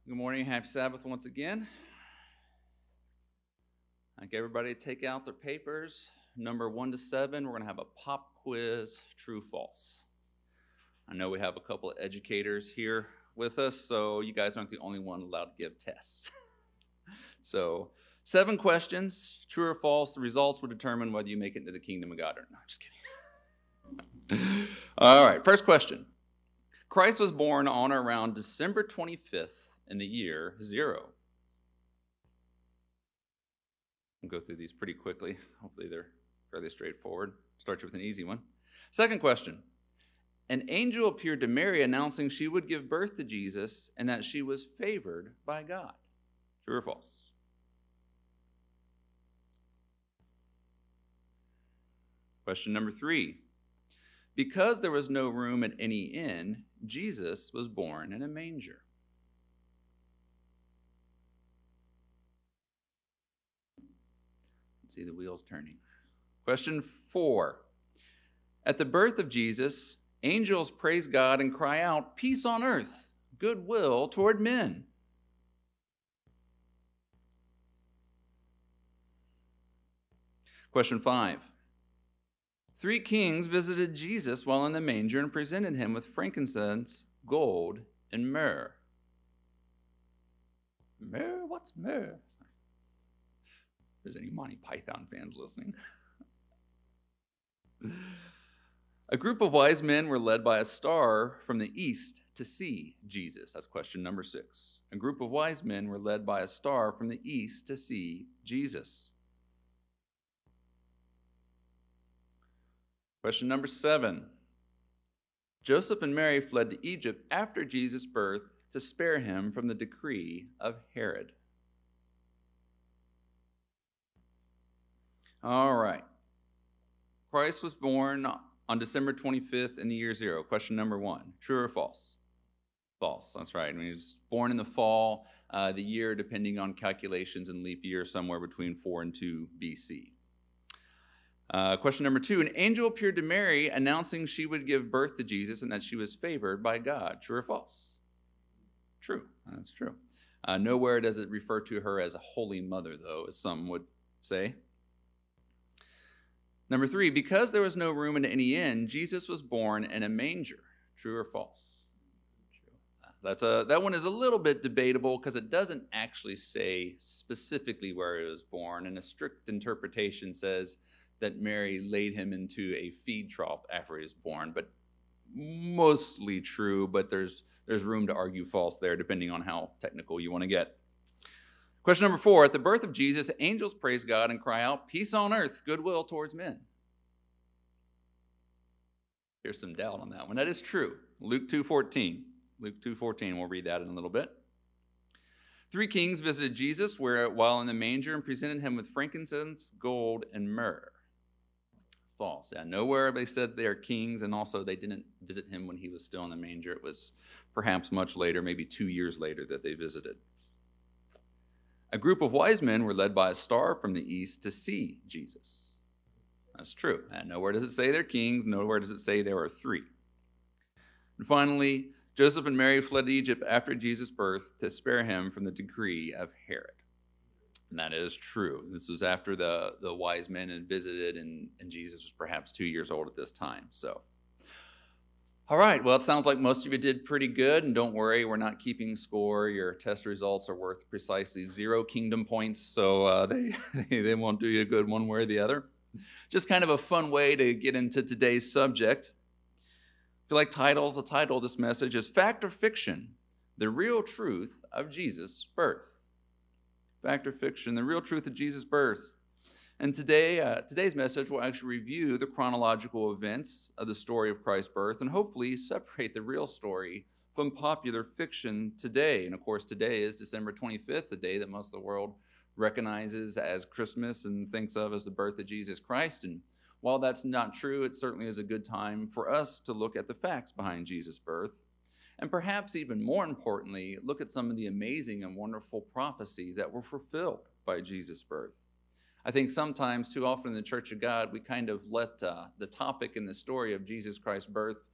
Good morning, happy Sabbath once again. I'd like everybody to take out their papers. Number 1 to 7, we're going to have a pop quiz, true, false. I know we have a couple of educators here with us, so you guys aren't the only one allowed to give tests. So 7 questions, true or false. The results will determine whether you make it into the kingdom of God or not. Just kidding. All right, first question. Christ was born on or around December 25th in the year 0. I'll go through these pretty quickly. Hopefully they're fairly straightforward. Start you with an easy one. Second question. An angel appeared to Mary announcing she would give birth to Jesus and that she was favored by God. True or false? Question number 3. Because there was no room at any inn, Jesus was born in a manger. See the wheels turning. Question 4. At the birth of Jesus, angels praise God and cry out, "Peace on earth, goodwill toward men." Question 5. 3 kings visited Jesus while in the manger and presented him with frankincense, gold, and myrrh. Myrrh? What's myrrh? If there's any Monty Python fans listening. A group of wise men were led by a star from the east to see Jesus. That's question number 6. A group of wise men were led by a star from the east to see Jesus. Question number 7. Joseph and Mary fled to Egypt after Jesus' birth to spare him from the decree of Herod. All right. Christ was born on December 25th in the year 0. Question number 1. True or false? False. That's right. He was born in the fall, the year, depending on calculations and leap year, somewhere between 4 and 2 BC. Question number 2. An angel appeared to Mary announcing she would give birth to Jesus and that she was favored by God. True or false? True. That's true. Nowhere does it refer to her as a holy mother, though, as some would say. Number 3. Because there was no room in any inn, Jesus was born in a manger. True or false? True. That one is a little bit debatable because it doesn't actually say specifically where he was born, and a strict interpretation says that Mary laid him into a feed trough after he was born, but mostly true, but there's room to argue false there, depending on how technical you want to get. Question number 4. At the birth of Jesus, angels praise God and cry out, "Peace on earth, goodwill towards men." There's some doubt on that one. That is true. Luke 2:14. Luke 2:14, we'll read that in a little bit. 3 kings visited Jesus while in the manger and presented him with frankincense, gold, and myrrh. False. Yeah, nowhere they said they are kings, and also they didn't visit him when he was still in the manger. It was perhaps much later, maybe 2 years later, that they visited. A group of wise men were led by a star from the east to see Jesus. That's true. And nowhere does it say they're kings. Nowhere does it say there were 3. And finally, Joseph and Mary fled to Egypt after Jesus' birth to spare him from the decree of Herod. And that is true. This was after the wise men had visited, and Jesus was perhaps 2 years old at this time. So, all right. Well, it sounds like most of you did pretty good. And don't worry, we're not keeping score. Your test results are worth precisely 0 kingdom points. So they won't do you good one way or the other. Just kind of a fun way to get into today's subject. If you like titles, the title of this message is Fact or Fiction? The Real Truth of Jesus' Birth. Fact or fiction, the real truth of Jesus' birth. And today's message will actually review the chronological events of the story of Christ's birth and hopefully separate the real story from popular fiction today. And of course, today is December 25th, the day that most of the world recognizes as Christmas and thinks of as the birth of Jesus Christ. And while that's not true, it certainly is a good time for us to look at the facts behind Jesus' birth. And perhaps even more importantly, look at some of the amazing and wonderful prophecies that were fulfilled by Jesus' birth. I think sometimes, too often in the Church of God, we kind of let the topic and the story of Jesus Christ's birth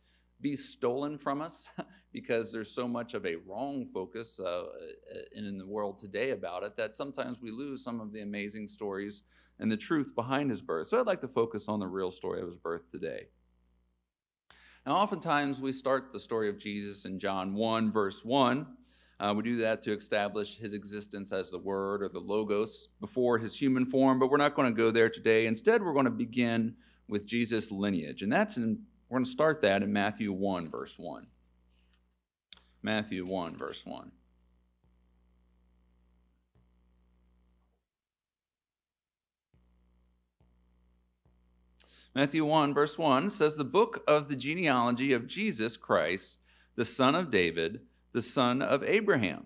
be stolen from us because there's so much of a wrong focus in the world today about it that sometimes we lose some of the amazing stories and the truth behind his birth. So I'd like to focus on the real story of his birth today. Now, oftentimes we start the story of Jesus in John 1, verse 1. We do that to establish his existence as the Word or the Logos before his human form, but we're not going to go there today. Instead, we're going to begin with Jesus' lineage, and we're going to start that in Matthew 1, verse 1. Matthew 1, verse 1. Matthew 1, verse 1 says, "The book of the genealogy of Jesus Christ, the son of David, the son of Abraham."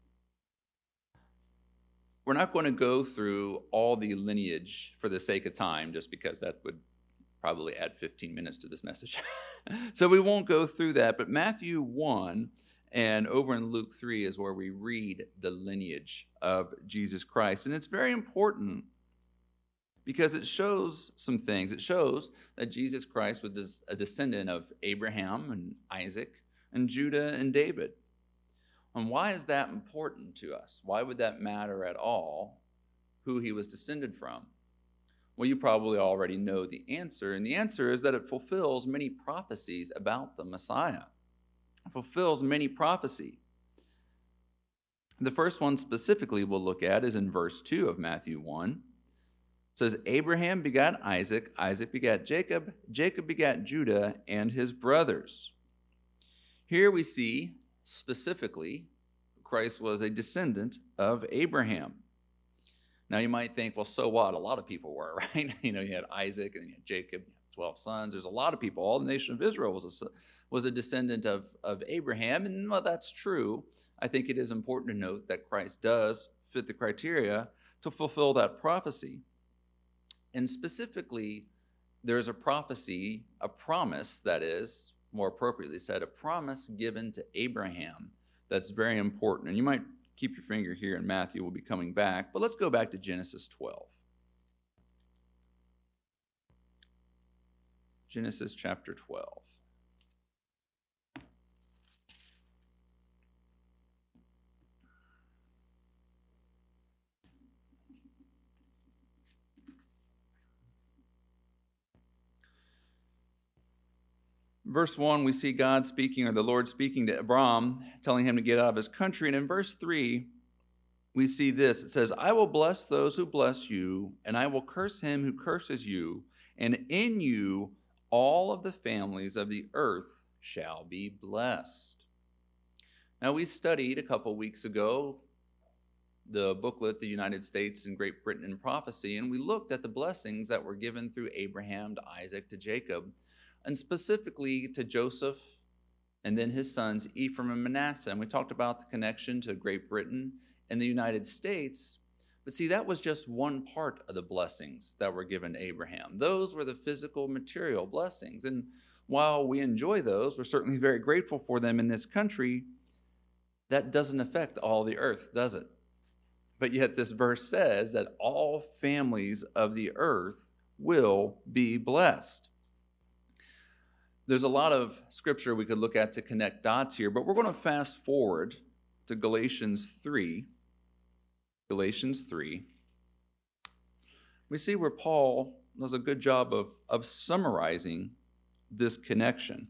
We're not going to go through all the lineage for the sake of time, just because that would probably add 15 minutes to this message. So we won't go through that, but Matthew 1 and over in Luke 3 is where we read the lineage of Jesus Christ. And it's very important because it shows some things. It shows that Jesus Christ was a descendant of Abraham and Isaac and Judah and David. And why is that important to us? Why would that matter at all, who he was descended from? Well, you probably already know the answer, and the answer is that it fulfills many prophecies about the Messiah. It fulfills many prophecy. The first one specifically we'll look at is in verse 2 of Matthew 1. It says, "Abraham begat Isaac, Isaac begat Jacob, Jacob begat Judah and his brothers." Here we see specifically Christ was a descendant of Abraham. Now you might think, well, so what? A lot of people were, right? You had Isaac and you had Jacob, you had 12 sons. There's a lot of people. All the nation of Israel was a descendant of Abraham, and well, that's true. I think it is important to note that Christ does fit the criteria to fulfill that prophecy. And specifically, there's a prophecy, a promise, that is, more appropriately said, a promise given to Abraham that's very important. And you might keep your finger here in Matthew. We'll be coming back. But let's go back to Genesis 12. Genesis chapter 12. Verse 1, we see God speaking, or the Lord speaking to Abram, telling him to get out of his country. And in verse 3, we see this. It says, "I will bless those who bless you, and I will curse him who curses you, and in you all of the families of the earth shall be blessed." Now, we studied a couple weeks ago the booklet, The United States and Great Britain in Prophecy, and we looked at the blessings that were given through Abraham to Isaac to Jacob, and specifically to Joseph and then his sons Ephraim and Manasseh. And we talked about the connection to Great Britain and the United States. But see, that was just one part of the blessings that were given to Abraham. Those were the physical, material blessings. And while we enjoy those, we're certainly very grateful for them in this country, that doesn't affect all the earth, does it? But yet this verse says that all families of the earth will be blessed. There's a lot of scripture we could look at to connect dots here, but we're going to fast forward to Galatians 3. Galatians 3. We see where Paul does a good job of summarizing this connection.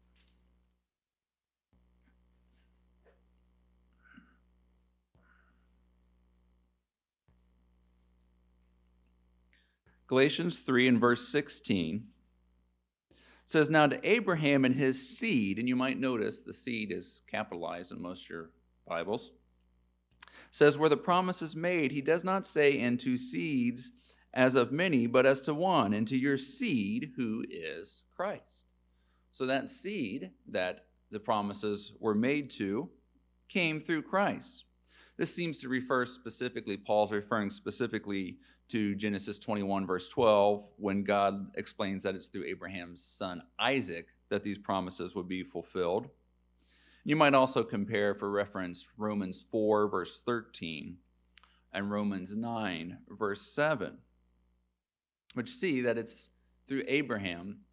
Galatians 3 and verse 16 says, "Now to Abraham and his seed," and you might notice the seed is capitalized in most of your Bibles, says, "where the promise is made, he does not say into seeds as of many, but as to one, and to your seed, who is Christ." So that seed that the promises were made to came through Christ. This seems to refer specifically, Paul's referring specifically to Genesis 21, verse 12, when God explains that it's through Abraham's son Isaac that these promises would be fulfilled. You might also compare, for reference, Romans 4, verse 13, and Romans 9, verse 7, which see that it's through Abraham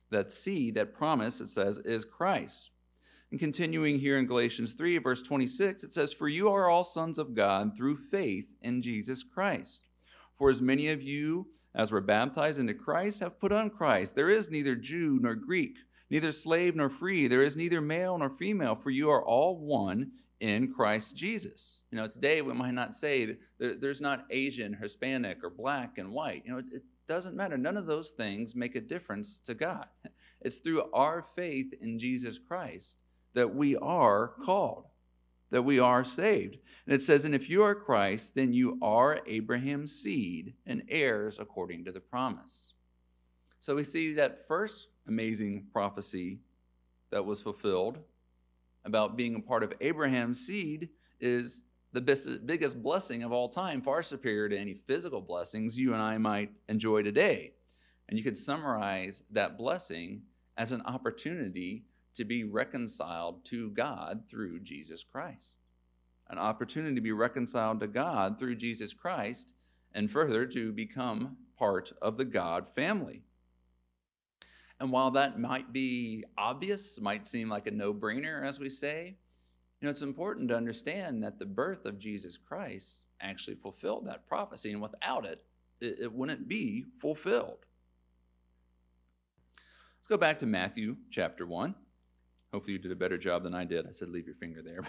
That seed, that promise, it says, is Christ. And continuing here in Galatians 3, verse 26, it says, "For you are all sons of God through faith in Jesus Christ. For as many of you as were baptized into Christ have put on Christ. There is neither Jew nor Greek, neither slave nor free. There is neither male nor female, for you are all one in Christ Jesus." Today we might not say that there's not Asian, Hispanic, or black and white. It doesn't matter. None of those things make a difference to God. It's through our faith in Jesus Christ that we are called, that we are saved. And it says, "And if you are Christ, then you are Abraham's seed and heirs according to the promise." So we see that first amazing prophecy that was fulfilled about being a part of Abraham's seed is the biggest blessing of all time, far superior to any physical blessings you and I might enjoy today. And you could summarize that blessing as an opportunity to be reconciled to God through Jesus Christ. An opportunity to be reconciled to God through Jesus Christ, and further to become part of the God family. And while that might be obvious, might seem like a no-brainer, as we say, it's important to understand that the birth of Jesus Christ actually fulfilled that prophecy, and without it, it wouldn't be fulfilled. Let's go back to Matthew chapter 1. Hopefully you did a better job than I did. I said leave your finger there.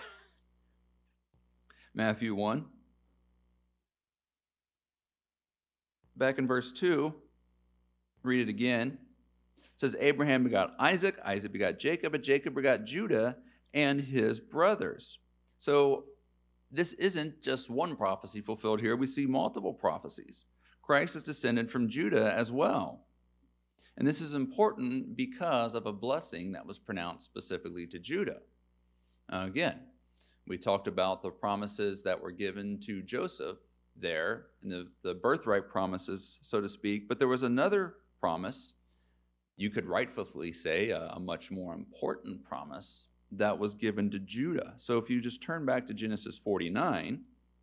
Matthew 1. Back in verse 2, read it again. It says, "Abraham begot Isaac, Isaac begot Jacob, and Jacob begot Judah and his brothers." So this isn't just one prophecy fulfilled here. We see multiple prophecies. Christ is descended from Judah as well. And this is important because of a blessing that was pronounced specifically to Judah. Again, we talked about the promises that were given to Joseph there, and the birthright promises, so to speak. But there was another promise, you could rightfully say a much more important promise, that was given to Judah. So if you just turn back to Genesis 49,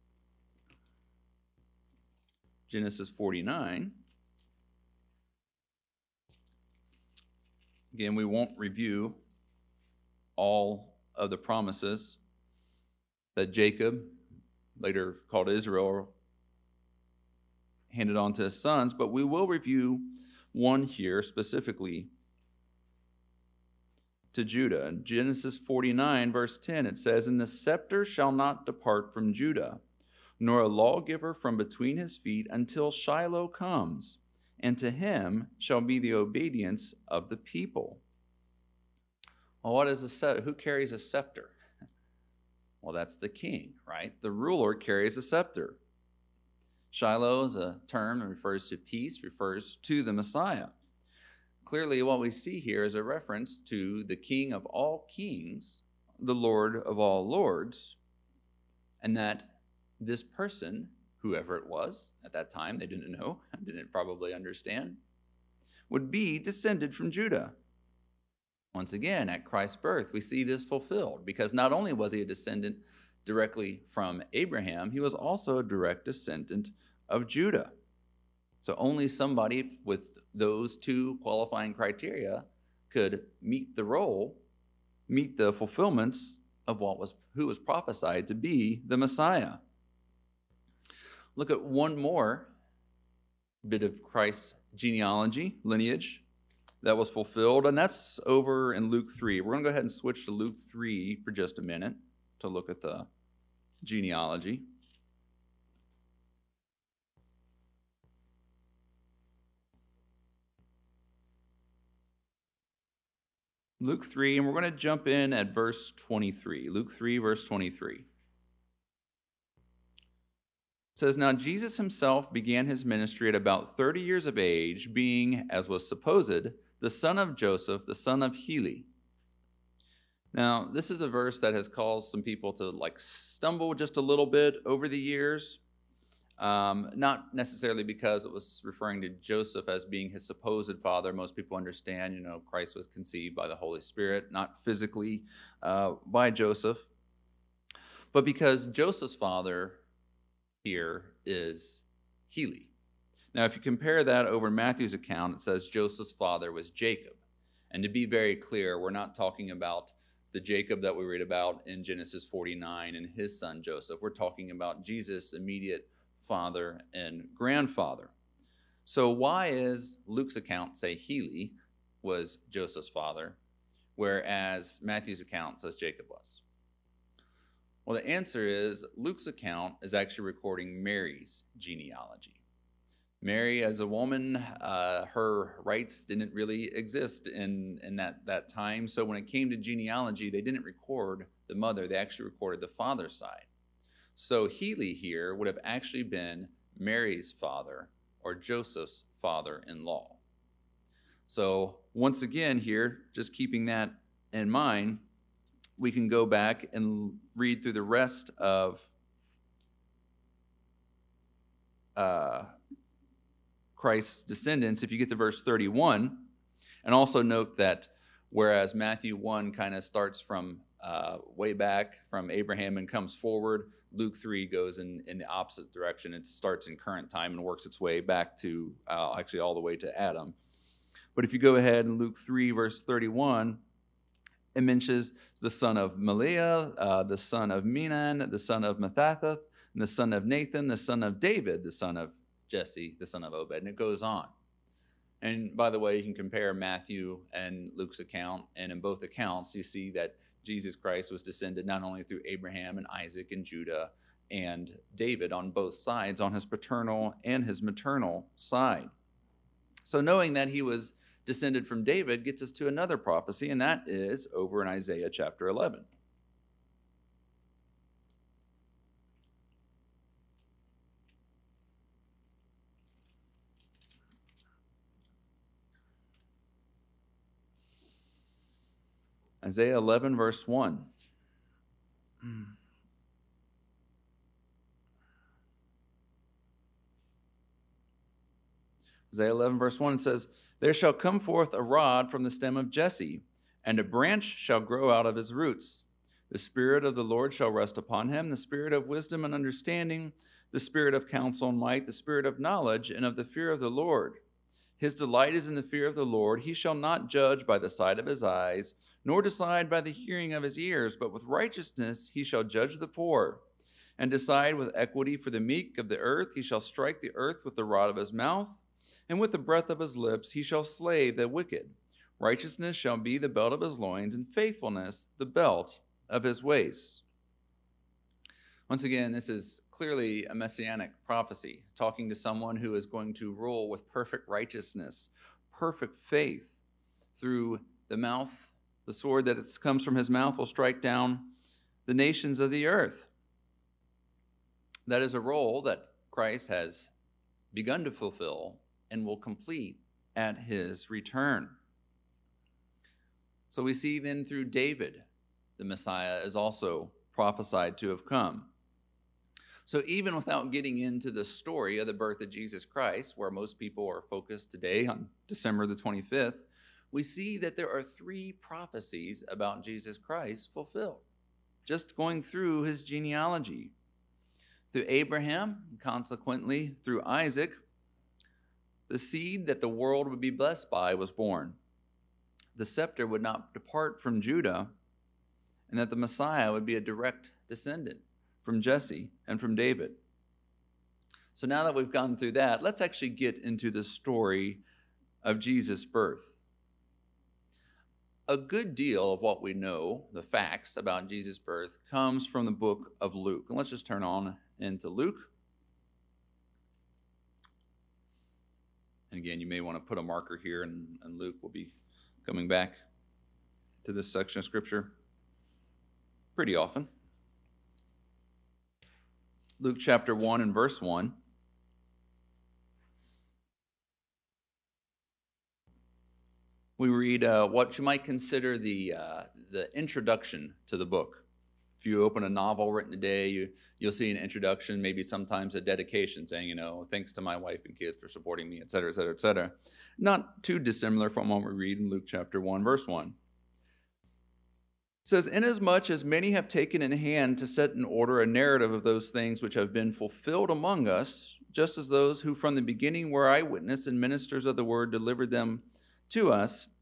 Genesis 49, again, we won't review all of the promises that Jacob, later called Israel, handed on to his sons, but we will review one here specifically to Judah. In Genesis 49, verse 10, it says, "And the scepter shall not depart from Judah, nor a lawgiver from between his feet until Shiloh comes, and to him shall be the obedience of the people." Well, what is a scepter? Who carries a scepter? Well, that's the king, right? The ruler carries a scepter. Shiloh is a term that refers to peace, refers to the Messiah. Clearly, what we see here is a reference to the King of all kings, the Lord of all lords, and that this person, whoever it was at that time, they didn't know, didn't probably understand, would be descended from Judah. Once again, at Christ's birth, we see this fulfilled, because not only was he a descendant directly from Abraham, he was also a direct descendant of Judah. So only somebody with those two qualifying criteria could meet the role, meet the fulfillments of who was prophesied to be the Messiah. Look at one more bit of Christ's genealogy, lineage, that was fulfilled, and that's over in Luke 3. We're going to go ahead and switch to Luke 3 for just a minute to look at the genealogy. Luke 3, and we're going to jump in at verse 23. Luke 3, verse 23. It says, "Now Jesus himself began his ministry at about 30 years of age, being, as was supposed, the son of Joseph, the son of Heli." Now, this is a verse that has caused some people to stumble just a little bit over the years. Not necessarily because it was referring to Joseph as being his supposed father. Most people understand, Christ was conceived by the Holy Spirit, not physically by Joseph. But because Joseph's father here is Heli. Now, if you compare that over Matthew's account, it says Joseph's father was Jacob. And to be very clear, we're not talking about the Jacob that we read about in Genesis 49 and his son Joseph. We're talking about Jesus' immediate father and grandfather. So why is Luke's account say Heli was Joseph's father, whereas Matthew's account says Jacob was? Well, the answer is Luke's account is actually recording Mary's genealogy. Mary, as a woman, her rights didn't really exist in that time. So when it came to genealogy, they didn't record the mother. They actually recorded the father's side. So Heli here would have actually been Mary's father or Joseph's father-in-law. So once again here, just keeping that in mind, we can go back and read through the rest of Christ's descendants. If you get to verse 31, and also note that whereas Matthew 1 kind of starts from way back from Abraham and comes forward, Luke 3 goes in the opposite direction. It starts in current time and works its way back to actually all the way to Adam. But if you go ahead in Luke 3 verse 31, it mentions the son of Maliah, the son of Menan, the son of Mathathath, and the son of Nathan, the son of David, the son of Jesse, the son of Obed, and it goes on. And by the way, you can compare Matthew and Luke's account, and in both accounts, you see that Jesus Christ was descended not only through Abraham and Isaac and Judah and David on both sides, on his paternal and his maternal side. So knowing that he was descended from David gets us to another prophecy, and that is over in Isaiah chapter 11. Isaiah 11 verse 1. Isaiah 11 verse 1 says, "There shall come forth a rod from the stem of Jesse, and a branch shall grow out of his roots. The Spirit of the Lord shall rest upon him, the Spirit of wisdom and understanding, the Spirit of counsel and might, the Spirit of knowledge and of the fear of the Lord. His delight is in the fear of the Lord. He shall not judge by the sight of his eyes, nor decide by the hearing of his ears, but with righteousness he shall judge the poor, and decide with equity for the meek of the earth. He shall strike the earth with the rod of his mouth, and with the breath of his lips he shall slay the wicked. Righteousness shall be the belt of his loins, and faithfulness the belt of his waist." Once again, this is clearly a messianic prophecy, talking to someone who is going to rule with perfect righteousness, perfect faith. Through the mouth, the sword that comes from his mouth will strike down the nations of the earth. That is a role that Christ has begun to fulfill and will complete at his return. So we see then through David, the Messiah is also prophesied to have come. So even without getting into the story of the birth of Jesus Christ, where most people are focused today on December the 25th, we see that there are 3 prophecies about Jesus Christ fulfilled, just going through his genealogy. Through Abraham, and consequently through Isaac, the seed that the world would be blessed by was born. The scepter would not depart from Judah, and that the Messiah would be a direct descendant from Jesse and from David. So now that we've gone through that, let's actually get into the story of Jesus' birth. A good deal of what we know, the facts about Jesus' birth, comes from the book of Luke. And let's just turn on into Luke. And again, you may want to put a marker here, and Luke will be coming back to this section of Scripture pretty often. Luke chapter 1 and verse 1. We read what you might consider the introduction to the book. If you open a novel written today, you'll see an introduction, maybe sometimes a dedication saying, thanks to my wife and kids for supporting me, et cetera, et cetera, et cetera. Not too dissimilar from what we read in Luke chapter 1, verse 1. It says, "Inasmuch as many have taken in hand to set in order a narrative of those things which have been fulfilled among us, just as those who from the beginning were eyewitness and ministers of the word delivered them to us,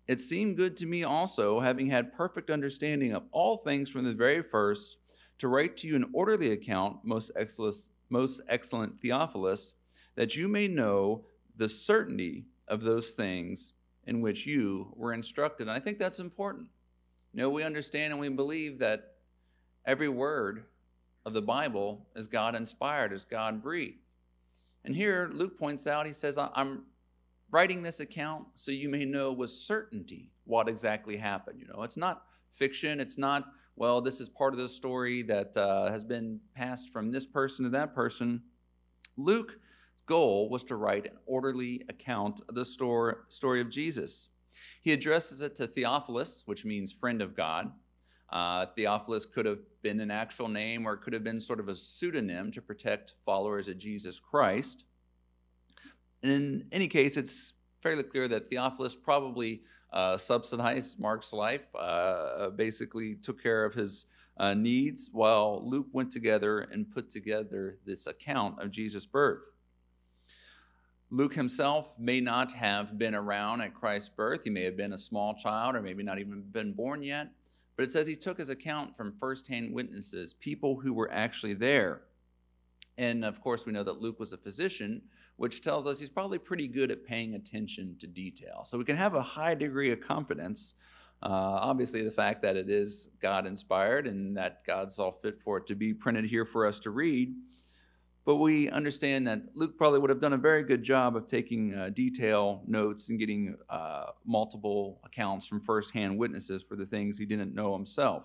it seemed good to me also, having had perfect understanding of all things from the very first, to write to you an orderly account, most excellent Theophilus, that you may know the certainty of those things in which you were instructed. And I think that's important. We understand and we believe that every word of the Bible is God inspired, is God breathed. And here Luke points out, he says, I'm writing this account so you may know with certainty what exactly happened. It's not fiction. It's not, well, this is part of the story that has been passed from this person to that person. Luke's goal was to write an orderly account of the story of Jesus. He addresses it to Theophilus, which means friend of God. Theophilus could have been an actual name, or it could have been sort of a pseudonym to protect followers of Jesus Christ. And in any case, it's fairly clear that Theophilus probably subsidized Mark's life, basically took care of his needs, while Luke went together and put together this account of Jesus' birth. Luke himself may not have been around at Christ's birth. He may have been a small child, or maybe not even been born yet. But it says he took his account from firsthand witnesses, people who were actually there. And of course, we know that Luke was a physician, which tells us he's probably pretty good at paying attention to detail. So we can have a high degree of confidence. Obviously, the fact that it is God-inspired and that God saw fit for it to be printed here for us to read. But we understand that Luke probably would have done a very good job of taking detail notes and getting multiple accounts from firsthand witnesses for the things he didn't know himself.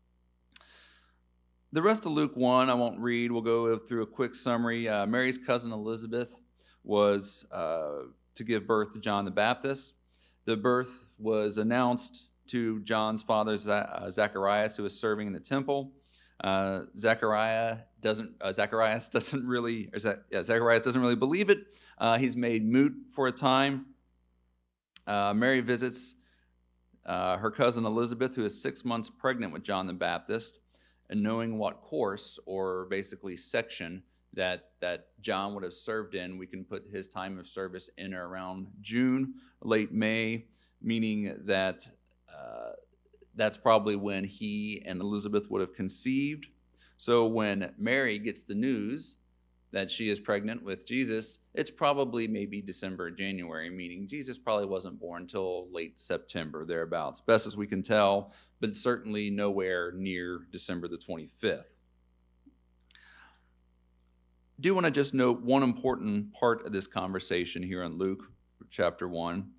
The rest of Luke 1 I won't read. We'll go through a quick summary. Mary's cousin Elizabeth was to give birth to John the Baptist. The birth was announced to John's father, Zacharias, who was serving in the temple. Zacharias doesn't really believe it. He's made moot for a time. Mary visits her cousin Elizabeth, who is 6 months pregnant with John the Baptist, and knowing what course, or basically section, that John would have served in, we can put his time of service in around June, late May, meaning that that's probably when he and Elizabeth would have conceived. So when Mary gets the news that she is pregnant with Jesus, it's probably maybe December, January, meaning Jesus probably wasn't born until late September, thereabouts, best as we can tell, but certainly nowhere near December the 25th. I do want to just note one important part of this conversation here in Luke chapter 1,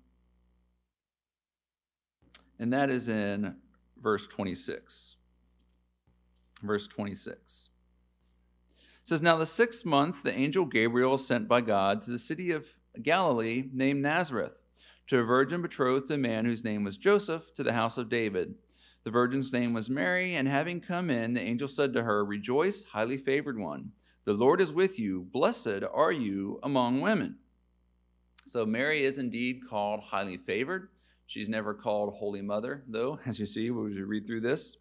and that is in verse 26. Verse 26. It says, "Now the 6th month, the angel Gabriel was sent by God to the city of Galilee named Nazareth, to a virgin betrothed to a man whose name was Joseph, to the house of David. The virgin's name was Mary, and having come in, the angel said to her, 'Rejoice, highly favored one. The Lord is with you. Blessed are you among women.'" So Mary is indeed called highly favored. She's never called Holy Mother, though, as you see when we read through this.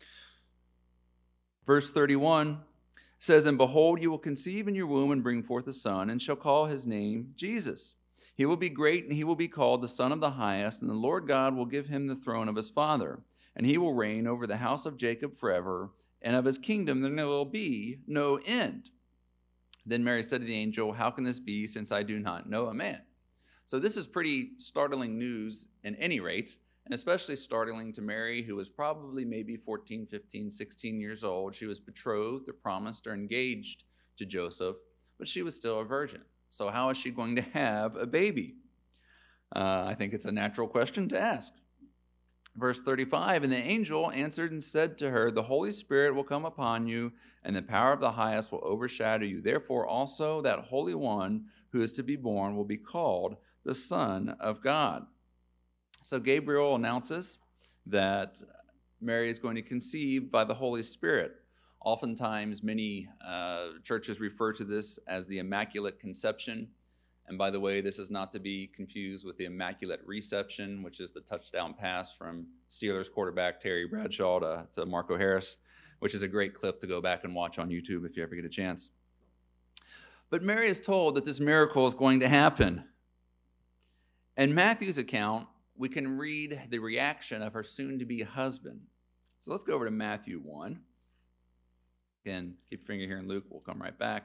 Verse 31 says, "And behold, you will conceive in your womb and bring forth a son, and shall call his name Jesus. He will be great, and he will be called the Son of the Highest, and the Lord God will give him the throne of his father. And he will reign over the house of Jacob forever, and of his kingdom there will be no end." Then Mary said to the angel, "How can this be, since I do not know a man?" So this is pretty startling news at any rate, and especially startling to Mary, who was probably maybe 14, 15, 16 years old. She was betrothed or promised or engaged to Joseph, but she was still a virgin. So how is she going to have a baby? I think it's a natural question to ask. Verse 35, "And the angel answered and said to her, 'The Holy Spirit will come upon you, and the power of the highest will overshadow you. Therefore also that Holy One who is to be born will be called the Son of God.'" So Gabriel announces that Mary is going to conceive by the Holy Spirit. Oftentimes, many churches refer to this as the Immaculate Conception. And by the way, this is not to be confused with the Immaculate Reception, which is the touchdown pass from Steelers quarterback Terry Bradshaw to Marco Harris, which is a great clip to go back and watch on YouTube if you ever get a chance. But Mary is told that this miracle is going to happen. And Matthew's account we can read the reaction of her soon-to-be husband. So let's go over to Matthew 1. Again, keep your finger here in Luke. We'll come right back.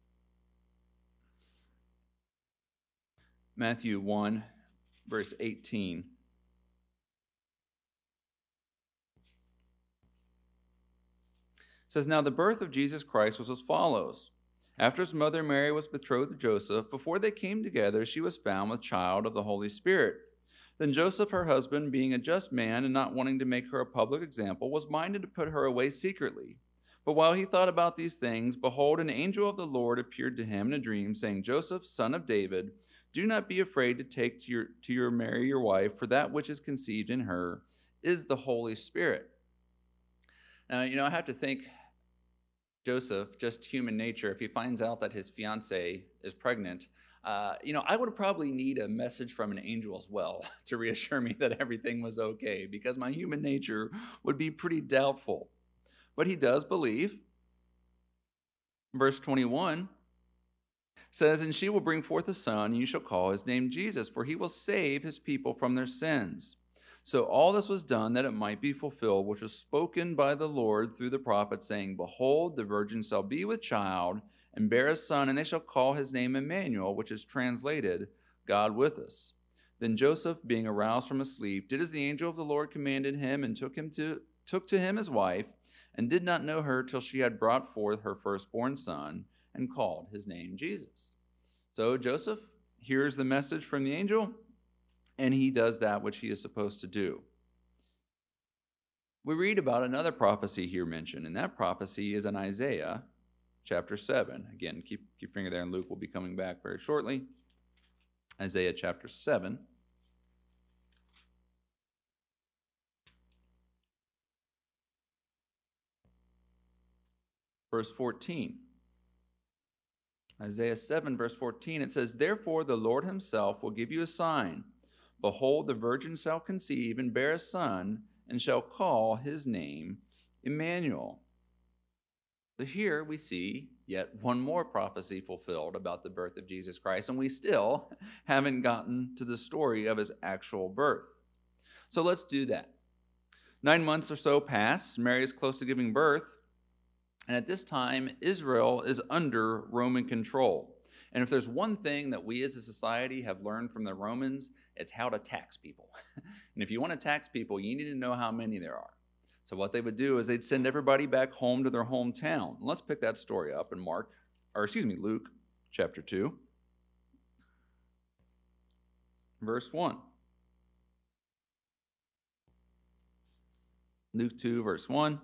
Matthew 1, verse 18. It says, "Now the birth of Jesus Christ was as follows. After his mother Mary was betrothed to Joseph, before they came together, she was found with child of the Holy Spirit. Then Joseph, her husband, being a just man and not wanting to make her a public example, was minded to put her away secretly. But while he thought about these things, behold, an angel of the Lord appeared to him in a dream, saying, Joseph, son of David, do not be afraid to take to your Mary your wife, for that which is conceived in her is the Holy Spirit." Now, I have to think Joseph, just human nature, if he finds out that his fiancée is pregnant, I would probably need a message from an angel as well to reassure me that everything was okay, because my human nature would be pretty doubtful. But he does believe. Verse 21 says, "And she will bring forth a son, and you shall call his name Jesus, for he will save his people from their sins." So all this was done that it might be fulfilled, which was spoken by the Lord through the prophet, saying, "Behold, the virgin shall be with child, and bear a son, and they shall call his name Emmanuel," which is translated, God with us. Then Joseph, being aroused from his sleep, did as the angel of the Lord commanded him, and took to him his wife, and did not know her till she had brought forth her firstborn son, and called his name Jesus. So Joseph hears the message from the angel, and he does that which he is supposed to do. We read about another prophecy here mentioned, and that prophecy is in Isaiah chapter 7. Again, keep your finger there, and Luke will be coming back very shortly. Isaiah chapter 7. Verse 14. Isaiah 7, verse 14, it says, "Therefore the Lord himself will give you a sign. Behold, the virgin shall conceive and bear a son, and shall call his name Emmanuel." So here we see yet one more prophecy fulfilled about the birth of Jesus Christ, and we still haven't gotten to the story of his actual birth. So let's do that. 9 months or so pass. Mary is close to giving birth. And at this time, Israel is under Roman control. And if there's one thing that we as a society have learned from the Romans, it's how to tax people. And if you want to tax people, you need to know how many there are. So what they would do is they'd send everybody back home to their hometown. Let's pick that story up in Luke chapter 2, verse 1. Luke 2, verse 1.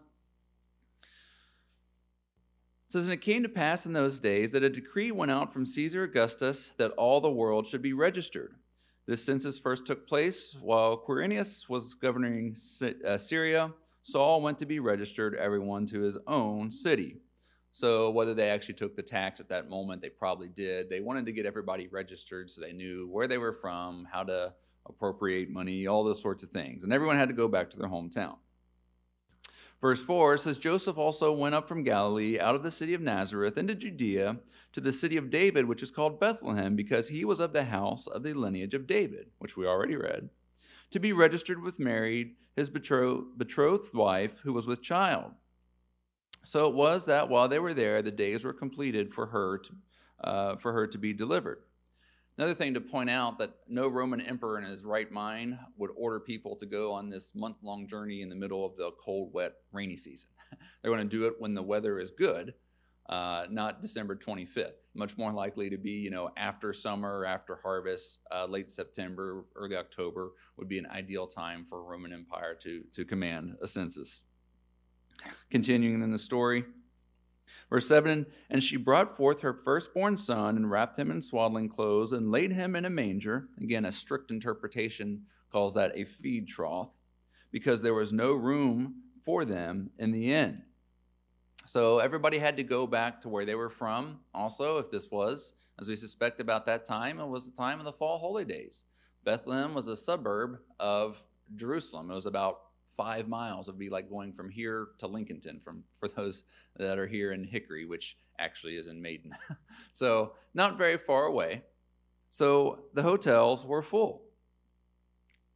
It says, "And it came to pass in those days that a decree went out from Caesar Augustus that all the world should be registered. This census first took place while Quirinius was governing Syria. Saul went to be registered, everyone to his own city." So whether they actually took the tax at that moment, they probably did. They wanted to get everybody registered so they knew where they were from, how to appropriate money, all those sorts of things. And everyone had to go back to their hometown. Verse 4 says, "Joseph also went up from Galilee out of the city of Nazareth into Judea to the city of David, which is called Bethlehem, because he was of the house of the lineage of David," which we already read, "to be registered with Mary, his betrothed wife, who was with child. So it was that while they were there, the days were completed for her to be delivered." Another thing to point out, that no Roman emperor in his right mind would order people to go on this month-long journey in the middle of the cold, wet, rainy season. They're going to do it when the weather is good, not December 25th. Much more likely to be, after summer, after harvest, late September, early October would be an ideal time for Roman Empire to command a census. Continuing in the story. Verse 7, "And she brought forth her firstborn son, and wrapped him in swaddling clothes, and laid him in a manger." Again, a strict interpretation calls that a feed trough, "because there was no room for them in the inn." So everybody had to go back to where they were from. Also, if this was, as we suspect about that time, it was the time of the fall holy days. Bethlehem was a suburb of Jerusalem. It was about 5 miles. It would be like going from here to Lincolnton, for those that are here in Hickory, which actually is in Maiden. So not very far away. So the hotels were full.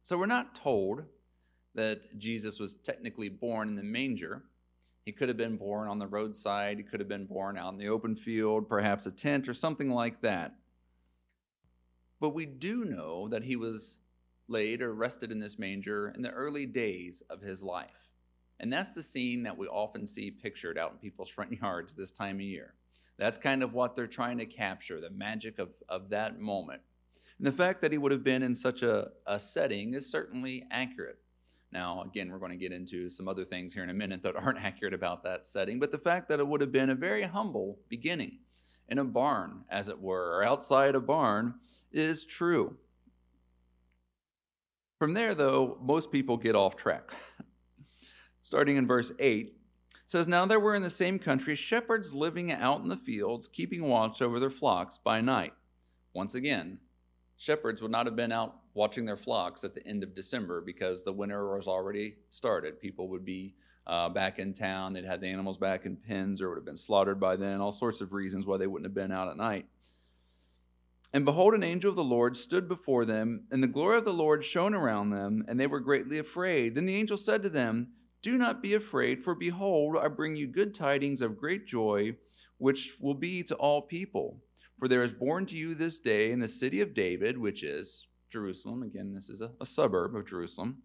So we're not told that Jesus was technically born in the manger. He could have been born on the roadside. He could have been born out in the open field, perhaps a tent or something like that. But we do know that he was laid or rested in this manger in the early days of his life. And that's the scene that we often see pictured out in people's front yards this time of year. That's kind of what they're trying to capture, the magic of that moment. And the fact that he would have been in such a setting is certainly accurate. Now, again, we're going to get into some other things here in a minute that aren't accurate about that setting, but the fact that it would have been a very humble beginning in a barn, as it were, or outside a barn, is true. From there, though, most people get off track. Starting in verse 8, it says, "Now there were in the same country shepherds living out in the fields, keeping watch over their flocks by night." Once again, shepherds would not have been out watching their flocks at the end of December because the winter was already started. People would be back in town. They'd had the animals back in pens or would have been slaughtered by then. All sorts of reasons why they wouldn't have been out at night. "And behold, an angel of the Lord stood before them, and the glory of the Lord shone around them, and they were greatly afraid. Then the angel said to them, 'Do not be afraid, for behold, I bring you good tidings of great joy, which will be to all people. For there is born to you this day in the city of David,'" which is Jerusalem. Again, this is a suburb of Jerusalem.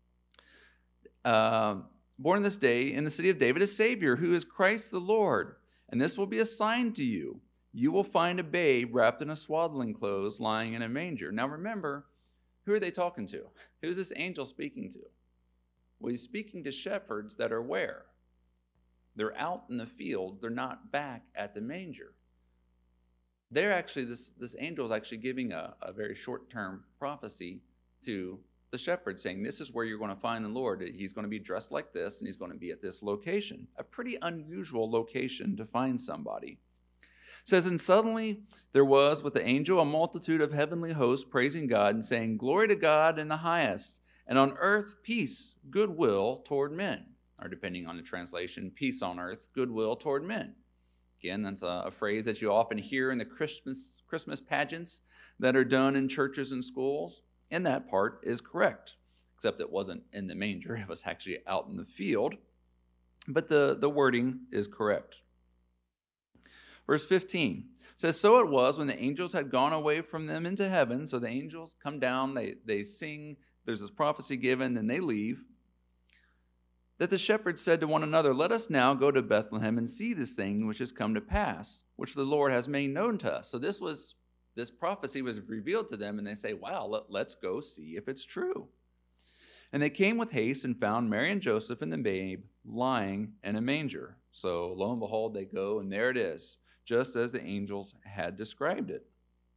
"Born this day in the city of David a Savior, who is Christ the Lord. And this will be a sign to you. You will find a babe wrapped in a swaddling clothes lying in a manger." Now remember, who are they talking to? Who's this angel speaking to? Well, he's speaking to shepherds that are where? They're out in the field. They're not back at the manger. They're actually, this angel is actually giving a very short-term prophecy to the shepherds, saying, this is where you're going to find the Lord. He's going to be dressed like this, and he's going to be at this location. A pretty unusual location to find somebody. It says, "And suddenly there was with the angel a multitude of heavenly hosts praising God and saying, 'Glory to God in the highest, and on earth peace, goodwill toward men.'" Or depending on the translation, "peace on earth, goodwill toward men." Again, that's a phrase that you often hear in the Christmas pageants that are done in churches and schools. And that part is correct, except it wasn't in the manger. It was actually out in the field. But the wording is correct. Verse 15 says, "So it was when the angels had gone away from them into heaven." So the angels come down, they sing, there's this prophecy given, then they leave. "That the shepherds said to one another, 'Let us now go to Bethlehem and see this thing which has come to pass, which the Lord has made known to us.'" So this prophecy was revealed to them, and they say, wow, let's go see if it's true. "And they came with haste and found Mary and Joseph and the babe lying in a manger." So lo and behold, they go, and there it is, just as the angels had described it.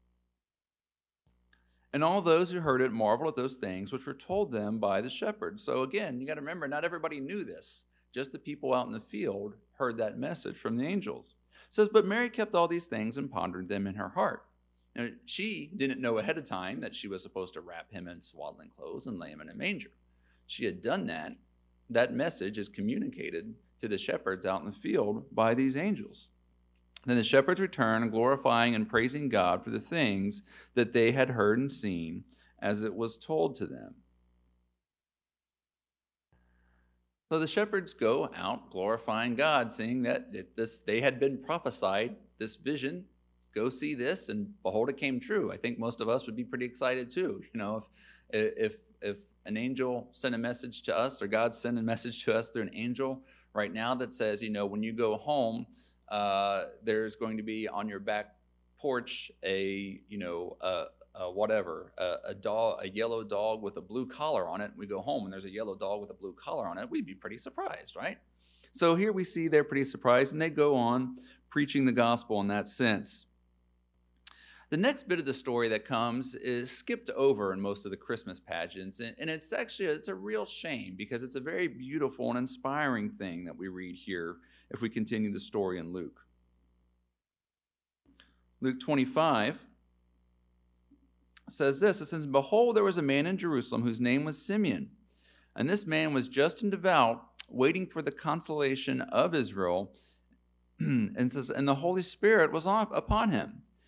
"And all those who heard it marveled at those things which were told them by the shepherds." So again, you got to remember, not everybody knew this. Just the people out in the field heard that message from the angels. It says, "But Mary kept all these things and pondered them in her heart." Now, she didn't know ahead of time that she was supposed to wrap him in swaddling clothes and lay him in a manger. She had done that. That message is communicated to the shepherds out in the field by these angels. "Then the shepherds returned, glorifying and praising God for the things that they had heard and seen, as it was told to them." So the shepherds go out glorifying God, saying that they had been prophesied, this vision, go see this, and behold, it came true. I think most of us would be pretty excited too. You know, if an angel sent a message to us, or God sent a message to us through an angel right now that says, you know, when you go home, there's going to be on your back porch a yellow dog with a blue collar on it. We go home and there's a yellow dog with a blue collar on it. We'd be pretty surprised, right? So here we see they're pretty surprised, and they go on preaching the gospel in that sense. The next bit of the story that comes is skipped over in most of the Christmas pageants, and it's a real shame, because it's a very beautiful and inspiring thing that we read here if we continue the story in Luke. Luke 25 says this. It says, "Behold, there was a man in Jerusalem whose name was Simeon. And this man was just and devout, waiting for the consolation of Israel. And says, and the Holy Spirit was upon him.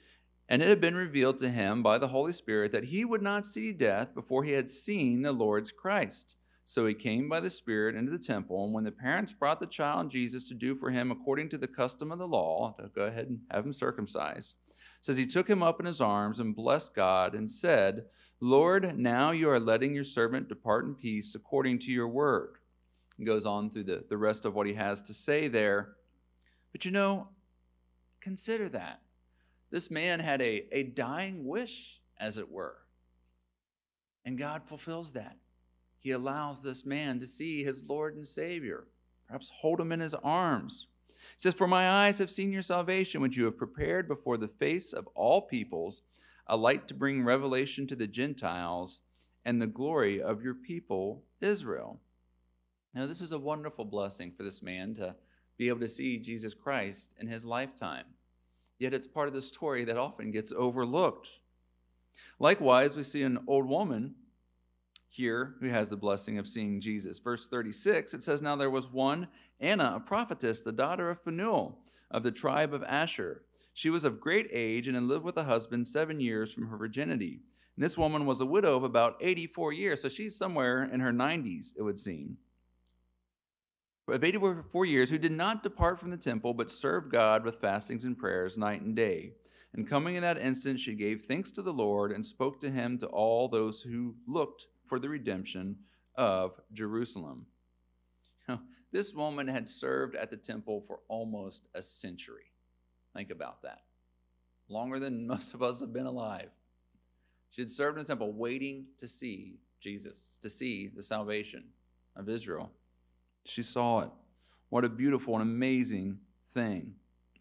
And it had been revealed to him by the Holy Spirit that he would not see death before he had seen the Lord's Christ. So he came by the Spirit into the temple, and when the parents brought the child Jesus to do for him according to the custom of the law, to go ahead and have him circumcised, it says he took him up in his arms and blessed God and said, Lord, now you are letting your servant depart in peace according to your word. He goes on through the rest of what he has to say there. But consider that. This man had a dying wish, as it were. And God fulfills that. He allows this man to see his Lord and Savior, perhaps hold him in his arms. It says, for my eyes have seen your salvation, which you have prepared before the face of all peoples, a light to bring revelation to the Gentiles and the glory of your people, Israel. Now, this is a wonderful blessing for this man to be able to see Jesus Christ in his lifetime. Yet it's part of the story that often gets overlooked. Likewise, we see an old woman here who has the blessing of seeing Jesus. Verse 36, it says, now there was one, Anna, a prophetess, the daughter of Phanuel, of the tribe of Asher. She was of great age and had lived with a husband 7 years from her virginity. And this woman was a widow of about 84 years, so she's somewhere in her 90s, it would seem. Of 84 years, who did not depart from the temple, but served God with fastings and prayers night and day. And coming in that instant, she gave thanks to the Lord and spoke to him to all those who looked for the redemption of Jerusalem. Now, this woman had served at the temple for almost a century. Think about that. Longer than most of us have been alive. She had served in the temple waiting to see Jesus, to see the salvation of Israel. She saw it. What a beautiful and amazing thing.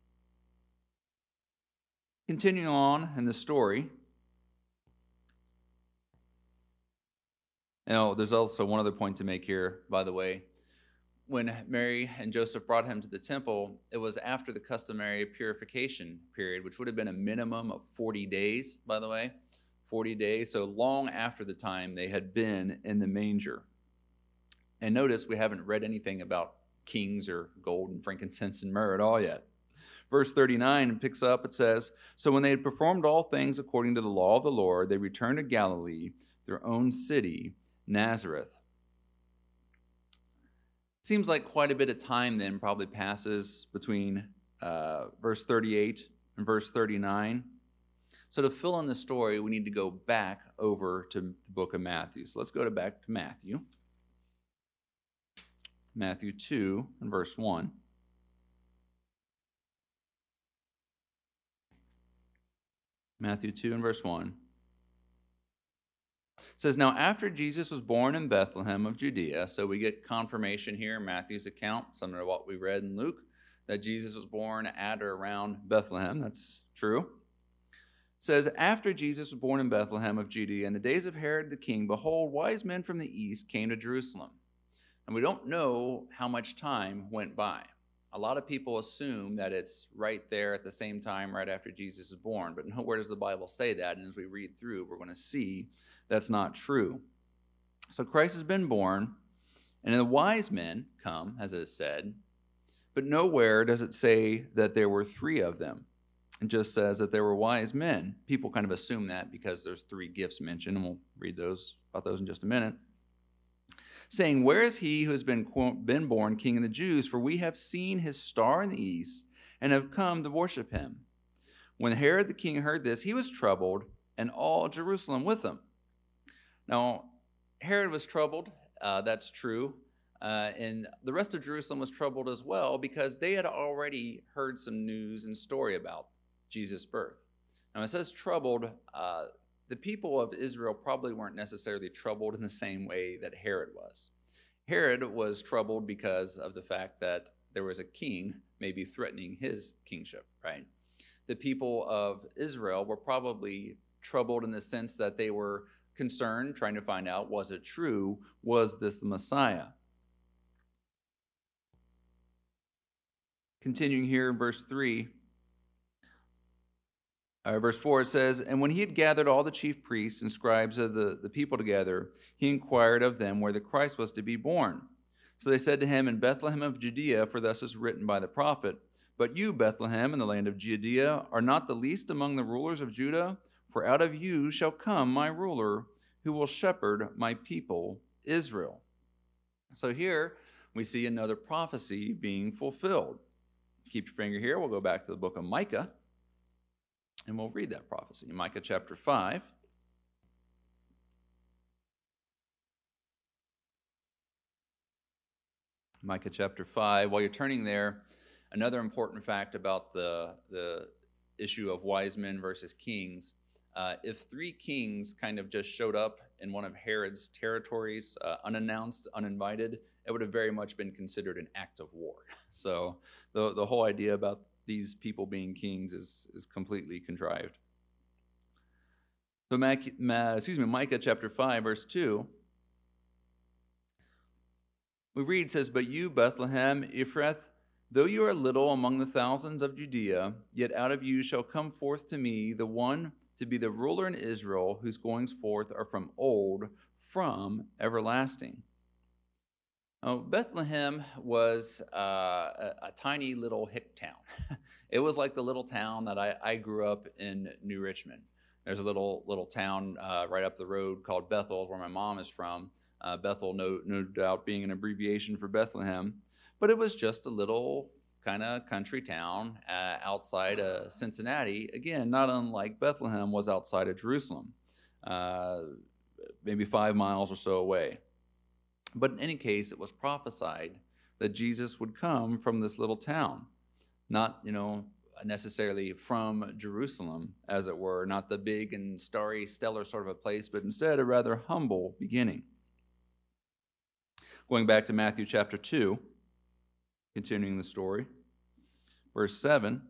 Continuing on in the story, there's also one other point to make here, by the way. When Mary and Joseph brought him to the temple, it was after the customary purification period, which would have been a minimum of 40 days, by the way. 40 days, so long after the time they had been in the manger. And notice we haven't read anything about kings or gold and frankincense and myrrh at all yet. Verse 39 picks up, it says, so when they had performed all things according to the law of the Lord, they returned to Galilee, their own city, Nazareth. Seems like quite a bit of time then probably passes between verse 38 and verse 39. So to fill in the story, we need to go back over to the book of Matthew. So let's go back to Matthew. Matthew 2 and verse 1. Matthew 2 and verse 1. It says, now after Jesus was born in Bethlehem of Judea, so we get confirmation here in Matthew's account, similar to what we read in Luke, that Jesus was born at or around Bethlehem. That's true. It says, after Jesus was born in Bethlehem of Judea, in the days of Herod the king, behold, wise men from the east came to Jerusalem. And we don't know how much time went by. A lot of people assume that it's right there at the same time, right after Jesus is born. But nowhere does the Bible say that. And as we read through, we're going to see that's not true. So Christ has been born, and the wise men come, as it is said. But nowhere does it say that there were 3 of them. It just says that there were wise men. People kind of assume that because there's 3 gifts mentioned, and we'll read about those in just a minute. Saying, where is he who has been, quote, been born king of the Jews? For we have seen his star in the east and have come to worship him. When Herod the king heard this, he was troubled, and all Jerusalem with him. Now, Herod was troubled, that's true, and the rest of Jerusalem was troubled as well because they had already heard some news and story about Jesus' birth. Now, it says troubled. The people of Israel probably weren't necessarily troubled in the same way that Herod was. Herod was troubled because of the fact that there was a king maybe threatening his kingship, right? The people of Israel were probably troubled in the sense that they were concerned, trying to find out, was it true? Was this the Messiah? Continuing here in verse 3, verse 4, it says, and when he had gathered all the chief priests and scribes of the people together, he inquired of them where the Christ was to be born. So they said to him, in Bethlehem of Judea, for thus is written by the prophet, But you, Bethlehem, in the land of Judea, are not the least among the rulers of Judah, for out of you shall come my ruler, who will shepherd my people Israel. So here we see another prophecy being fulfilled. Keep your finger here. We'll go back to the book of Micah, and we'll read that prophecy. Micah chapter 5. Micah chapter 5. While you're turning there, another important fact about the issue of wise men versus kings. If three kings kind of just showed up in one of Herod's territories, unannounced, uninvited, it would have very much been considered an act of war. So the whole idea about these people being kings is completely contrived. So Micah chapter 5, verse 2, we read, it says, But you, Bethlehem Ephrath, though you are little among the thousands of Judea, yet out of you shall come forth to me the one to be the ruler in Israel, whose goings forth are from old, from everlasting. Now, Bethlehem was a tiny little hick town. It was like the little town that I grew up in New Richmond. There's a little town right up the road called Bethel, where my mom is from. Bethel, no doubt, being an abbreviation for Bethlehem. But it was just a little kind of country town outside of Cincinnati. Again, not unlike Bethlehem was outside of Jerusalem, maybe 5 miles or so away. But in any case, it was prophesied that Jesus would come from this little town, not, necessarily from Jerusalem, as it were, not the big and starry, stellar sort of a place, but instead a rather humble beginning. Going back to Matthew chapter 2, continuing the story, verse 7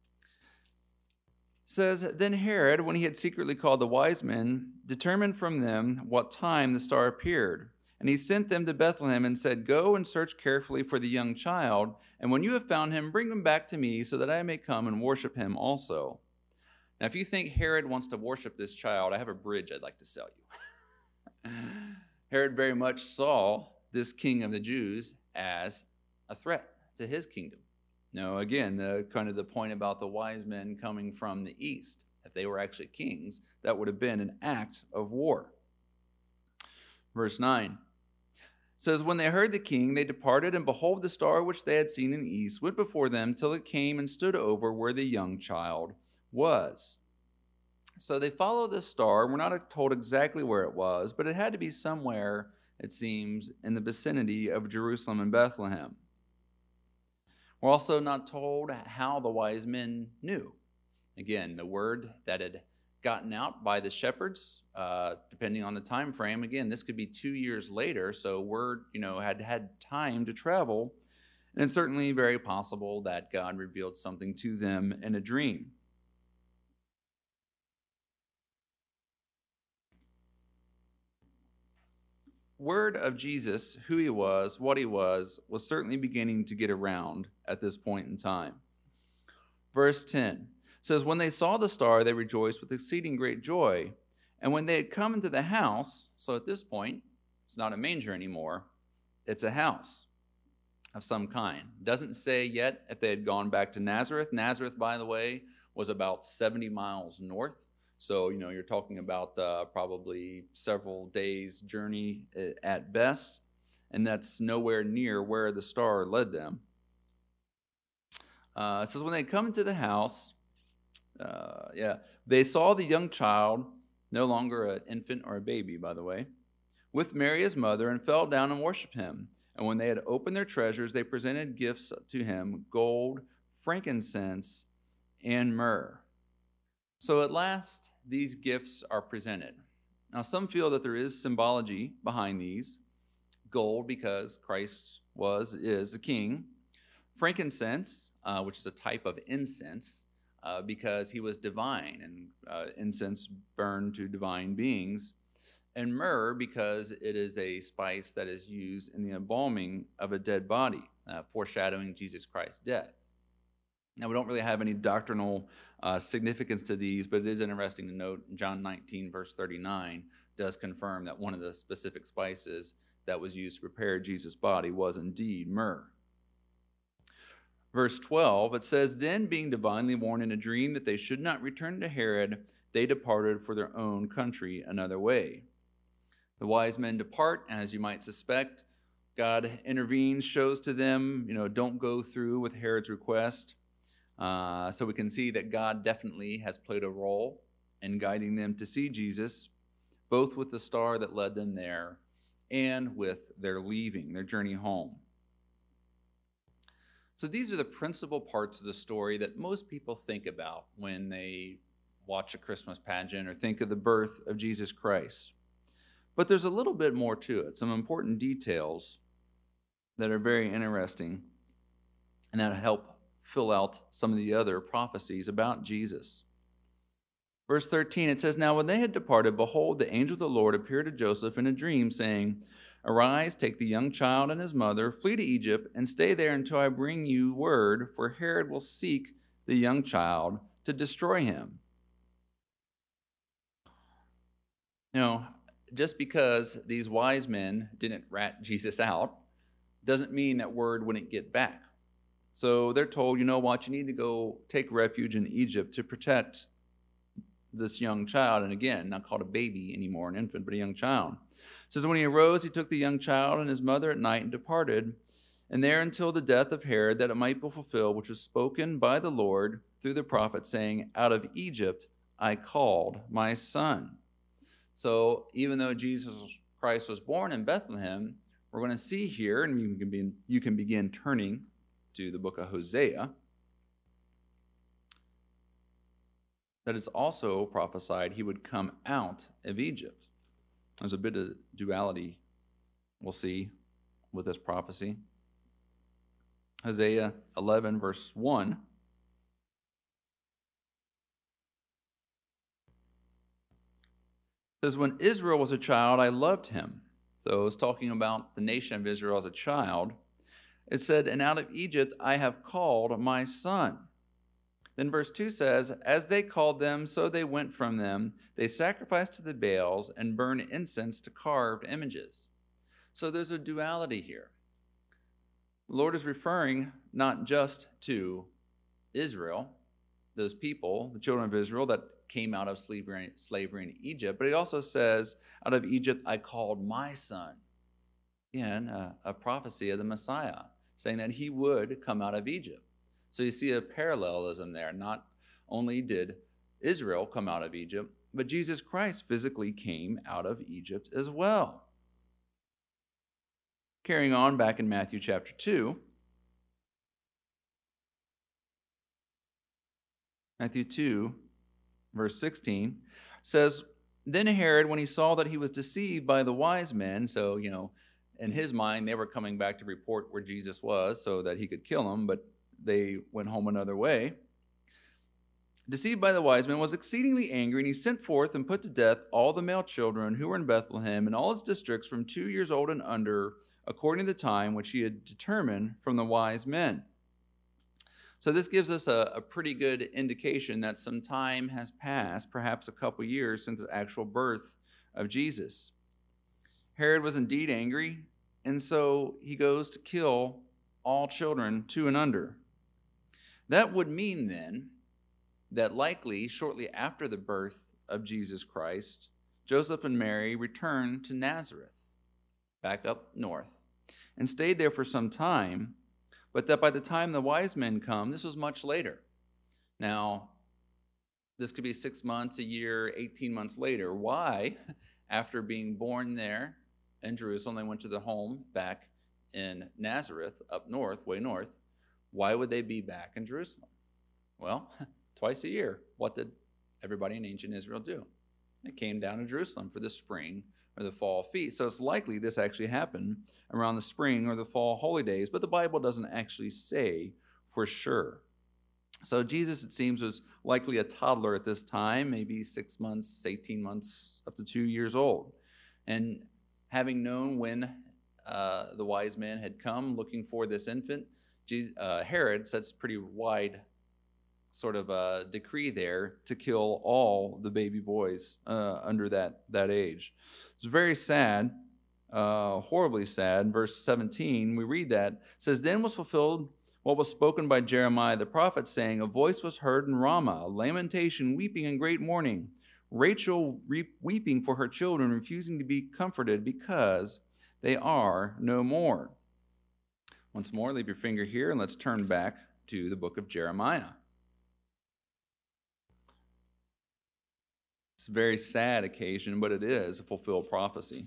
says, Then Herod, when he had secretly called the wise men, determined from them what time the star appeared. And he sent them to Bethlehem and said, Go and search carefully for the young child, and when you have found him, bring him back to me, so that I may come and worship him also. Now, if you think Herod wants to worship this child, I have a bridge I'd like to sell you. Herod very much saw this king of the Jews as a threat to his kingdom. Now, again, the point about the wise men coming from the east. If they were actually kings, that would have been an act of war. Verse 9 says, When they heard the king, they departed, and behold, the star which they had seen in the east went before them till it came and stood over where the young child was. So they follow this star. We're not told exactly where it was, but it had to be somewhere, it seems, in the vicinity of Jerusalem and Bethlehem. We're also not told how the wise men knew. Again, the word that had gotten out by the shepherds, depending on the time frame. Again, this could be 2 years later, so word, had time to travel. And it's certainly very possible that God revealed something to them in a dream. Word of Jesus, who he was, what he was certainly beginning to get around at this point in time. Verse 10 says, When they saw the star, they rejoiced with exceeding great joy. And when they had come into the house, so at this point, it's not a manger anymore, it's a house of some kind. Doesn't say yet if they had gone back to Nazareth. Nazareth, by the way, was about 70 miles north. So, you're talking about probably several days' journey at best, and that's nowhere near where the star led them. It says, when they come into the house, they saw the young child, no longer an infant or a baby, by the way, with Mary his mother, and fell down and worshipped him. And when they had opened their treasures, they presented gifts to him, gold, frankincense, and myrrh. So at last, these gifts are presented. Now, some feel that there is symbology behind these. Gold, because Christ is a king. Frankincense, which is a type of incense, because he was divine, and incense burned to divine beings. And myrrh, because it is a spice that is used in the embalming of a dead body, foreshadowing Jesus Christ's death. Now, we don't really have any doctrinal significance to these, but it is interesting to note John 19, verse 39, does confirm that one of the specific spices that was used to prepare Jesus' body was indeed myrrh. Verse 12, it says, "Then being divinely warned in a dream that they should not return to Herod, they departed for their own country another way." The wise men depart, as you might suspect. God intervenes, shows to them, don't go through with Herod's request. So we can see that God definitely has played a role in guiding them to see Jesus, both with the star that led them there and with their leaving, their journey home. So these are the principal parts of the story that most people think about when they watch a Christmas pageant or think of the birth of Jesus Christ. But there's a little bit more to it, some important details that are very interesting and that help fill out some of the other prophecies about Jesus. Verse 13, it says, "Now when they had departed, behold, the angel of the Lord appeared to Joseph in a dream, saying, 'Arise, take the young child and his mother, flee to Egypt, and stay there until I bring you word, for Herod will seek the young child to destroy him.'" Just because these wise men didn't rat Jesus out doesn't mean that word wouldn't get back. So they're told, you know what, you need to go take refuge in Egypt to protect this young child. And again, not called a baby anymore, an infant, but a young child. It says, "When he arose, he took the young child and his mother at night and departed, and there until the death of Herod, that it might be fulfilled, which was spoken by the Lord through the prophet, saying, 'Out of Egypt I called my son.'" So even though Jesus Christ was born in Bethlehem, we're going to see here, and you can begin turning to the book of Hosea, that it's also prophesied he would come out of Egypt. There's a bit of duality we'll see with this prophecy. Hosea 11, verse 1. It says, "When Israel was a child, I loved him." So it's talking about the nation of Israel as a child. It said, "And out of Egypt I have called my son." Then verse 2 says, "As they called them, so they went from them. They sacrificed to the Baals and burned incense to carved images." So there's a duality here. The Lord is referring not just to Israel, those people, the children of Israel that came out of slavery in Egypt, but he also says, "Out of Egypt I called my son." Again, a prophecy of the Messiah, saying that he would come out of Egypt. So you see a parallelism there. Not only did Israel come out of Egypt, but Jesus Christ physically came out of Egypt as well. Carrying on back in Matthew chapter 2. Matthew 2, verse 16, says, "Then Herod, when he saw that he was deceived by the wise men," so, in his mind, they were coming back to report where Jesus was so that he could kill him, but they went home another way. "Deceived by the wise men, was exceedingly angry, and he sent forth and put to death all the male children who were in Bethlehem and all its districts from 2 years old and under, according to the time which he had determined from the wise men." So this gives us a pretty good indication that some time has passed, perhaps a couple years, since the actual birth of Jesus. Herod was indeed angry, and so he goes to kill all children 2 and under. That would mean then that likely shortly after the birth of Jesus Christ, Joseph and Mary returned to Nazareth, back up north, and stayed there for some time, but that by the time the wise men come, this was much later. Now, this could be 6 months, a year, 18 months later. Why? After being born there in Jerusalem, they went to their home back in Nazareth, up north, way north. Why would they be back in Jerusalem? Well, twice a year. What did everybody in ancient Israel do? They came down to Jerusalem for the spring or the fall feast. So it's likely this actually happened around the spring or the fall holy days, but the Bible doesn't actually say for sure. So Jesus, it seems, was likely a toddler at this time, maybe 6 months, 18 months, up to 2 years old. And having known when the wise men had come looking for this infant, Herod sets pretty wide sort of a decree there to kill all the baby boys under that age. It's very sad, horribly sad. Verse 17, we read that. It says, "Then was fulfilled what was spoken by Jeremiah the prophet, saying, a voice was heard in Ramah, a lamentation, weeping, and great mourning. Rachel weeping for her children, refusing to be comforted because they are no more. Once more, leave your finger here and let's turn back to the book of Jeremiah. It's a very sad occasion, but it is a fulfilled prophecy.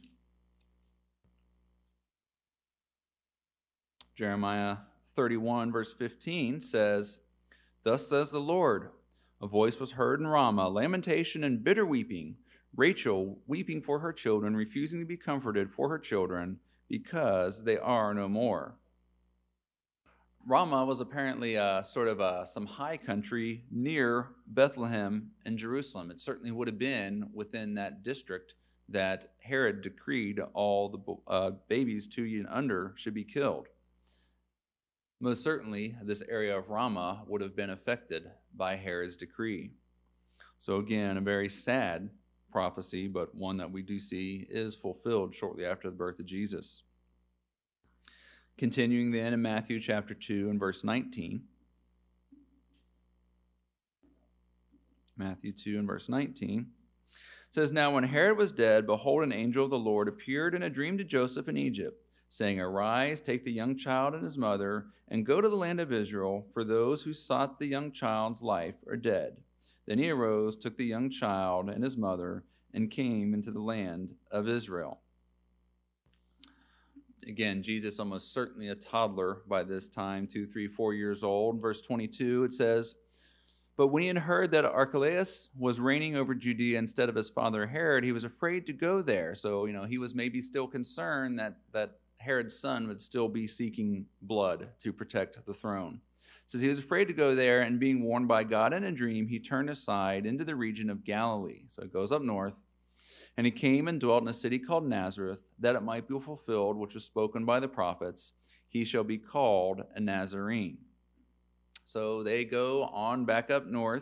Jeremiah 31, verse 15 says, thus says the Lord, a voice was heard in Ramah, lamentation and bitter weeping, Rachel weeping for her children, refusing to be comforted for her children, because they are no more. Ramah was apparently some high country near Bethlehem and Jerusalem. It certainly would have been within that district that Herod decreed all the babies 2 years and under should be killed. Most certainly, this area of Ramah would have been affected by Herod's decree. So again, a very sad prophecy, but one that we do see is fulfilled shortly after the birth of Jesus. Continuing then in Matthew chapter 2 and verse 19. Matthew 2 and verse 19. It says, now when Herod was dead, behold, an angel of the Lord appeared in a dream to Joseph in Egypt, saying, arise, take the young child and his mother, and go to the land of Israel, for those who sought the young child's life are dead. Then he arose, took the young child and his mother, and came into the land of Israel. Again, Jesus almost certainly a toddler by this time, 2, 3, 4 years old. Verse 22, it says, but when he had heard that Archelaus was reigning over Judea instead of his father Herod, he was afraid to go there. So, he was maybe still concerned that Herod's son would still be seeking blood to protect the throne. It says he was afraid to go there, and being warned by God in a dream, he turned aside into the region of Galilee. So it goes up north. And he came and dwelt in a city called Nazareth, that it might be fulfilled, which was spoken by the prophets, he shall be called a Nazarene. So they go on back up north.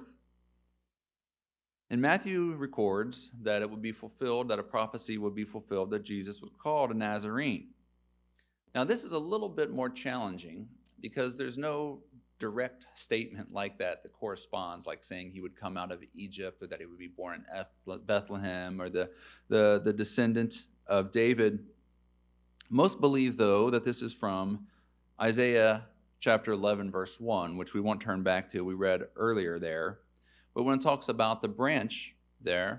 And Matthew records that it would be fulfilled, that a prophecy would be fulfilled, that Jesus was called a Nazarene. Now this is a little bit more challenging because there's no direct statement like that corresponds, like saying he would come out of Egypt, or that he would be born in Bethlehem, or the descendant of David. Most believe, though, that this is from Isaiah chapter 11, verse 1, which we won't turn back to. We read earlier there. But when it talks about the branch there,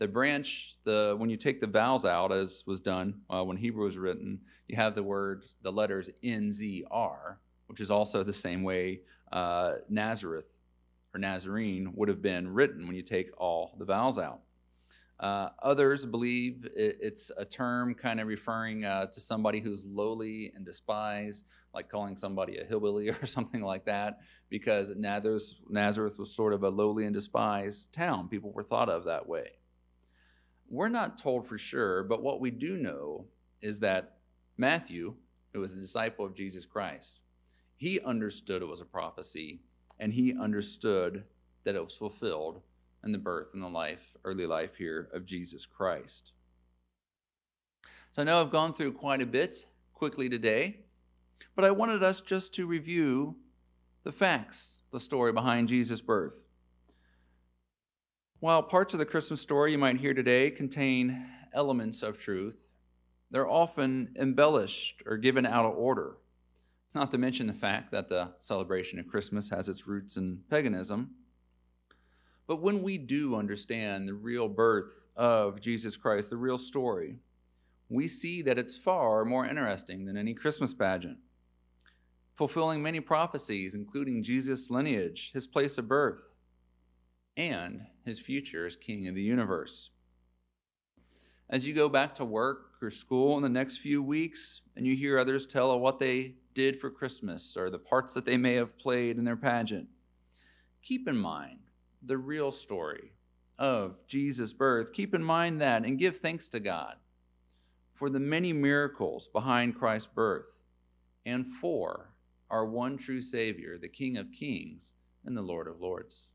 when you take the vowels out, as was done when Hebrew was written, you have the letters NZR, which is also the same way Nazareth or Nazarene would have been written when you take all the vowels out. Others believe it's a term kind of referring to somebody who's lowly and despised, like calling somebody a hillbilly or something like that, because Nazareth was sort of a lowly and despised town. People were thought of that way. We're not told for sure, but what we do know is that Matthew, who was a disciple of Jesus Christ, he understood it was a prophecy, and he understood that it was fulfilled in the birth and the early life here of Jesus Christ. So I know I've gone through quite a bit quickly today, but I wanted us just to review the facts, the story behind Jesus' birth. While parts of the Christmas story you might hear today contain elements of truth, they're often embellished or given out of order, not to mention the fact that the celebration of Christmas has its roots in paganism. But when we do understand the real birth of Jesus Christ, the real story, we see that it's far more interesting than any Christmas pageant, fulfilling many prophecies, including Jesus' lineage, his place of birth, and his future as King of the universe. As you go back to work or school in the next few weeks, and you hear others tell of what they did for Christmas or the parts that they may have played in their pageant, keep in mind the real story of Jesus' birth. Keep in mind that, and give thanks to God for the many miracles behind Christ's birth, and for our one true Savior, the King of Kings and the Lord of Lords.